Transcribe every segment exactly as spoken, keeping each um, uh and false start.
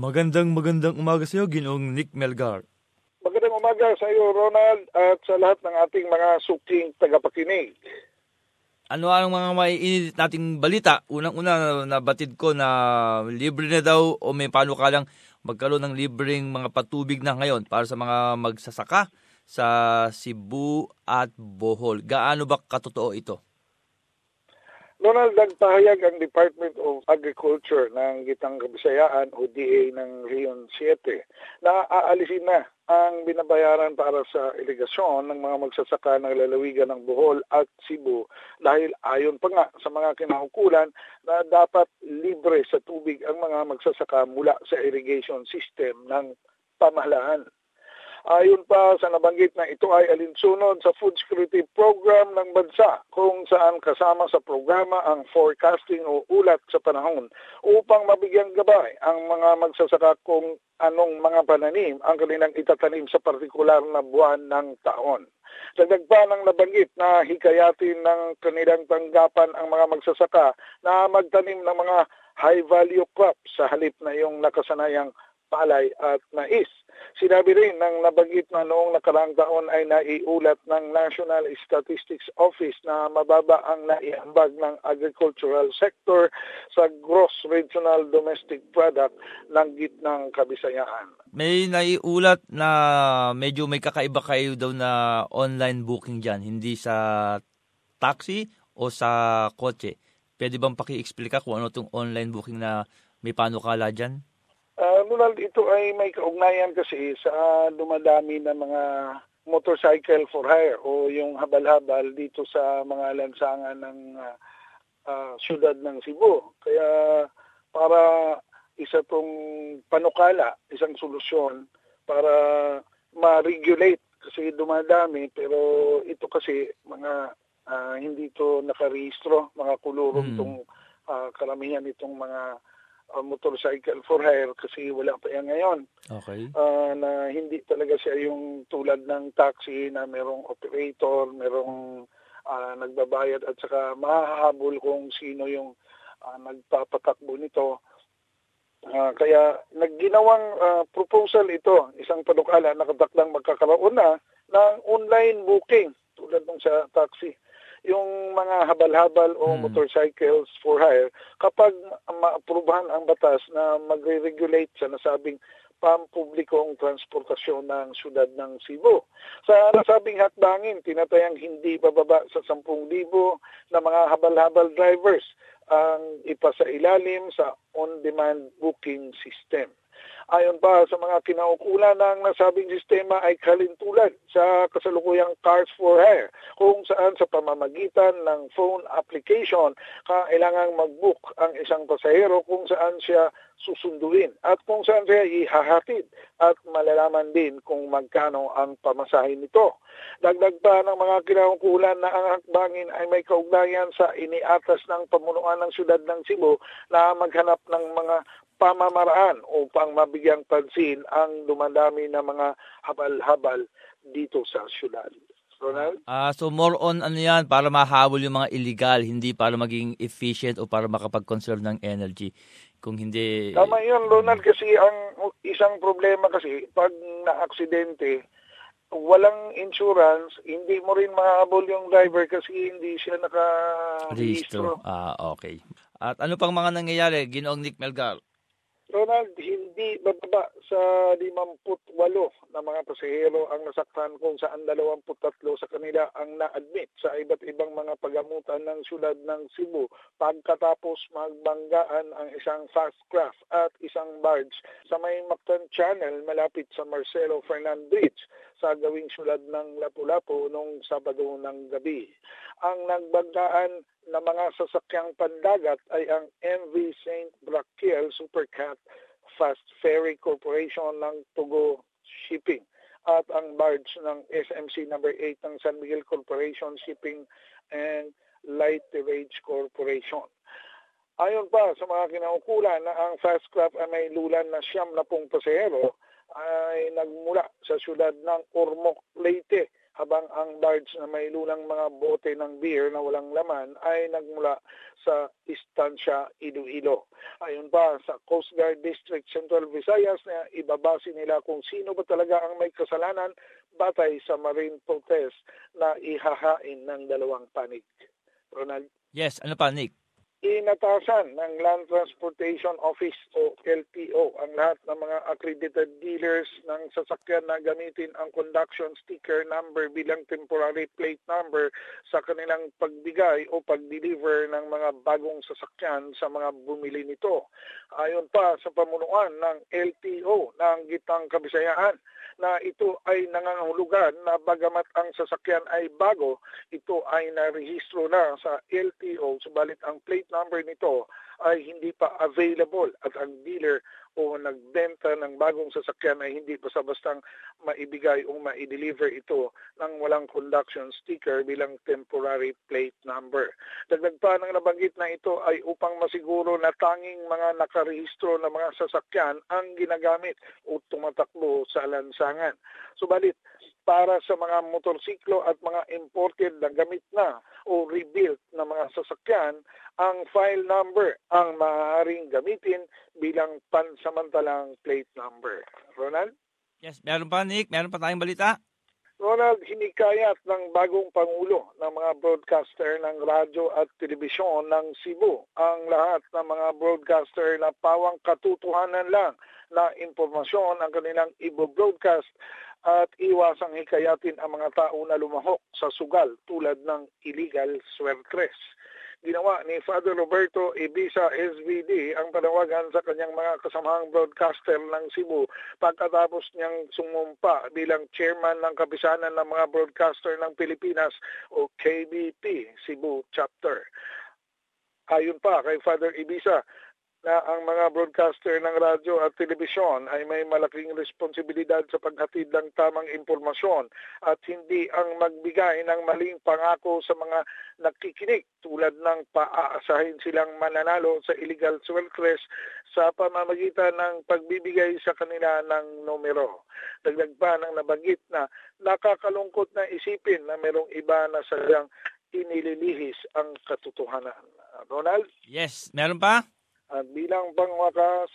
Magandang magandang umaga sa iyo, Ginoong Nick Melgar. Magandang umaga sa iyo, Ronald, at sa lahat ng ating mga suking tagapakinig. Ano ang mga maiinit nating balita? Unang-una, nabatid ko na libre na daw o may panukalang magkaroon ng libreng mga patubig na ngayon para sa mga magsasaka sa Cebu at Bohol. Gaano ba katotoo ito? Ronald, nagpahayag ang Department of Agriculture ng Gitang Kabisayaan o D A ng Region seven na aalisin na ang binabayaran para sa irigasyon ng mga magsasaka ng lalawigan ng Bohol at Cebu dahil ayon pa nga sa mga kinaukulan na dapat libre sa tubig ang mga magsasaka mula sa irrigation system ng pamahalaan. Ayon pa sa nabanggit na ito ay alinsunod sa Food Security Program ng bansa kung saan kasama sa programa ang forecasting o ulat sa panahon upang mabigyang gabay ang mga magsasaka kung anong mga pananim ang kanilang itatanim sa partikular na buwan ng taon. Dagdag pa ng nabanggit na hikayatin ng kanilang tanggapan ang mga magsasaka na magtanim ng mga high-value crops sa halip na yung nakasanayang palay at mais. Sinabi rin ng nabanggit na noong nakaraang taon ay naiulat ng National Statistics Office na mababa ang naiambag ng agricultural sector sa gross regional domestic product ng Gitnang Kabisayaan. May naiulat na medyo may kakaiba kayo daw na online booking dyan, hindi sa taxi o sa kotse. Pwede bang paki-explica kung ano itong online booking na may panukala dyan? Uh, Ronald, ito ay may kaugnayan kasi sa dumadami na mga motorcycle for hire o yung habal-habal dito sa mga lansangan ng uh, uh, syudad ng Cebu. Kaya para isa tong panukala, isang solusyon para ma-regulate kasi dumadami pero ito kasi mga uh, hindi to nakarehistro, mga kulurong hmm. tong uh, karamihan itong mga Uh, motorcycle for hire kasi wala pa yan ngayon. Okay. Uh, na hindi talaga siya yung tulad ng taxi na merong operator, merong uh, nagbabayad at saka mahahabol kung sino yung uh, nagpapatakbo nito. Uh, kaya nagginawang uh, proposal ito, isang panukala, nakatakdang magkakaroon na ng online booking tulad ng sa taxi. Yung mga habal-habal o hmm. motorcycles for hire, kapag maaprubahan ang batas na magre-regulate sa nasabing pampublikong transportasyon ng syudad ng Cebu. Sa nasabing hakbangin, tinatayang hindi bababa sa ten thousand na mga habal-habal drivers ang ipasailalim sa on-demand booking system. Ayon pa sa mga kinaukulan ng nasabing sistema ay kalintulan sa kasalukuyang Cars for Hire kung saan sa pamamagitan ng phone application kailangang mag-book ang isang pasahero kung saan siya susunduin at kung saan siya ihahatid at malalaman din kung magkano ang pamasahe nito. Dagdag pa ng mga kinaukulan na ang hakbangin ay may kaugnayan sa iniatas ng pamunuan ng syudad ng Cebu na maghanap ng mga pamamaraan upang mabigyang pansin ang dumadami na mga habal-habal dito sa syudad. Ronald? Ah, uh, so more on ano yan, para mahabol yung mga illegal, hindi para maging efficient o para makapag-conserve ng energy. Kung hindi... Tama yun, Ronald, kasi ang isang problema kasi, pag na-aksidente, walang insurance, hindi mo rin mahabol yung driver kasi hindi siya naka-rehistro. Ah, okay. At ano pang mga nangyayari, Ginoong Nick Melgar? Ronald, hindi bababa sa limampu't-walo na mga pasahero ang nasaktan kung saan dalawampu't-tatlo sa kanila ang na-admit sa iba't ibang mga pagamutan ng syudad ng Cebu pagkatapos magbanggaan ang isang fast craft at isang barge sa may Mactan Channel malapit sa Marcelo Fernan Bridge sa gawing syudad ng Lapu-Lapu noong Sabado ng gabi. Ang nagbanggaan na mga sasakyang pandagat ay ang M V Saint Brachiel Supercat Fast Ferry Corporation ng Tugo Shipping at ang barge ng S M C number eight ng San Miguel Corporation Shipping and Light Towage Corporation. Ayon pa sa mga kinaukulan na ang fast craft ay may lulan na siyam na pong pasahero ay nagmula sa syudad ng Ormoc, Leyte habang ang barge na may lulang mga bote ng beer na walang laman ay nagmula sa Istansya, Iloilo. Ayon pa sa Coast Guard District Central Visayas na ibabase nila kung sino ba talaga ang may kasalanan batay sa marine protest na ihahain ng dalawang panig. Ronald? Yes, ano pa, Nick? Inatasan ng Land Transportation Office o L T O ang lahat ng mga accredited dealers ng sasakyan na gamitin ang conduction sticker number bilang temporary plate number sa kanilang pagbigay o pag-deliver ng mga bagong sasakyan sa mga bumili nito. Ayon pa sa pamunuan ng L T O ng Gitang Kabisayaan na ito ay nangangahulugan na bagamat ang sasakyan ay bago, ito ay narehistro na sa L T O, subalit ang plate number nito ay hindi pa available at ang dealer o nagbenta ng bagong sasakyan ay hindi basta-bastang maibigay o ma-deliver ito ng walang conduction sticker bilang temporary plate number. Dagdag pa ng nabanggit na ito ay upang masiguro na tanging mga nakarehistro na mga sasakyan ang ginagamit o tumatakbo sa lansangan. Subalit, para sa mga motorsiklo at mga imported na gamit na o rebuilt na mga sasakyan, ang file number ang maaaring gamitin bilang pansamantalang plate number. Ronald? Yes, meron pa, Nick? Meron pa tayong balita? Ronald, hinikayat ng bagong Pangulo ng mga broadcaster ng radyo at telebisyon ng Cebu ang lahat ng mga broadcaster na pawang katotohanan lang na impormasyon ang kanilang i-broadcast at iwasang hikayatin ang mga tao na lumahok sa sugal tulad ng illegal swertres. Ginawa ni Father Roberto Ibiza S V D ang panawagan sa kanyang mga kasamahang broadcaster ng Cebu pagkatapos niyang sumumpa bilang chairman ng Kapisanan ng mga Broadcaster ng Pilipinas o K B P Cebu Chapter. Ayon pa kay Father Ibiza, na ang mga broadcaster ng radyo at telebisyon ay may malaking responsibilidad sa paghatid ng tamang impormasyon at hindi ang magbigay ng maling pangako sa mga nakikinig tulad ng paaasahin silang mananalo sa illegal swertres sa pamamagitan ng pagbibigay sa kanila ng numero. Dagdag pa ng nabanggit na nakakalungkot na isipin na merong iba na sadyang inililihis ang katotohanan. Ronald? Yes, meron pa? At bilang pangwakas,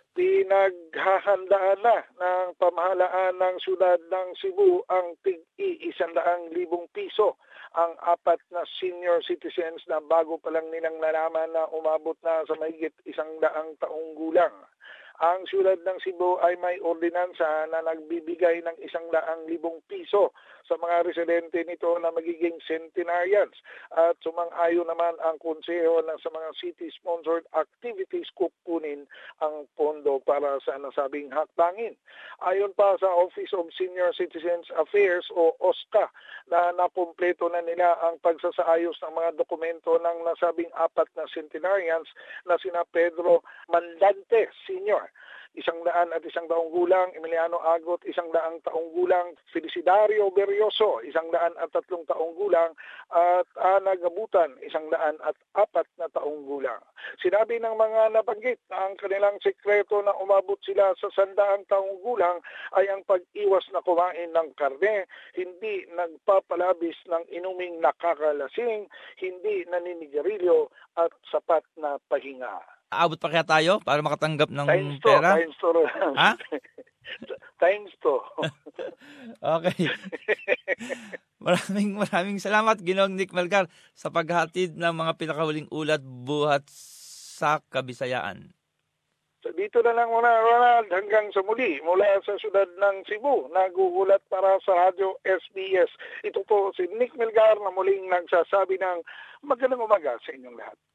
pinaghahandaan na ng pamahalaan ng siyudad ng Cebu ang tig-iisandaang libong piso ang apat na senior citizens na bago pa lang nilang nalaman na umabot na sa mahigit isang daang taong gulang. Ang siyudad ng Cebu ay may ordinansa na nagbibigay ng isang daang libong piso sa mga residente nito na magiging centenarians at sumang-ayon naman ang konseho na sa mga city-sponsored activities kukunin ang pondo para sa nasabing hakbangin. Ayon pa sa Office of Senior Citizens Affairs o O S C A na nakumpleto na nila ang pagsasaayos ng mga dokumento ng nasabing apat na centenarians na sina Pedro Mandante Senior, isang daan at isang taong gulang, Emiliano Agot, isang daang taong gulang, Felicidario Berrioso, isang daan at tatlong taong gulang, at Ana Gabutan, isang daan at apat na taong gulang. Sinabi ng mga nabanggit na ang kanilang sekreto na umabot sila sa sandaang taong gulang ay ang pag-iwas na kumain ng karne, hindi nagpapalabis ng inuming nakakalasing, hindi naninigarilyo at sapat na pahinga. Aabot pa kaya tayo para makatanggap ng Times to, pera? times to. Ha? Times to. Okay. Maraming maraming salamat, Ginoong Nick Melgar, sa paghatid ng mga pinakahuling ulat buhat sa Kabisayaan. So dito na lang muna, Ronald, hanggang sa muli mula sa siyudad ng Cebu, naguulat para sa Radyo S B S. Ito po si Nick Melgar na muling nagsasabi ng magandang umaga sa inyong lahat.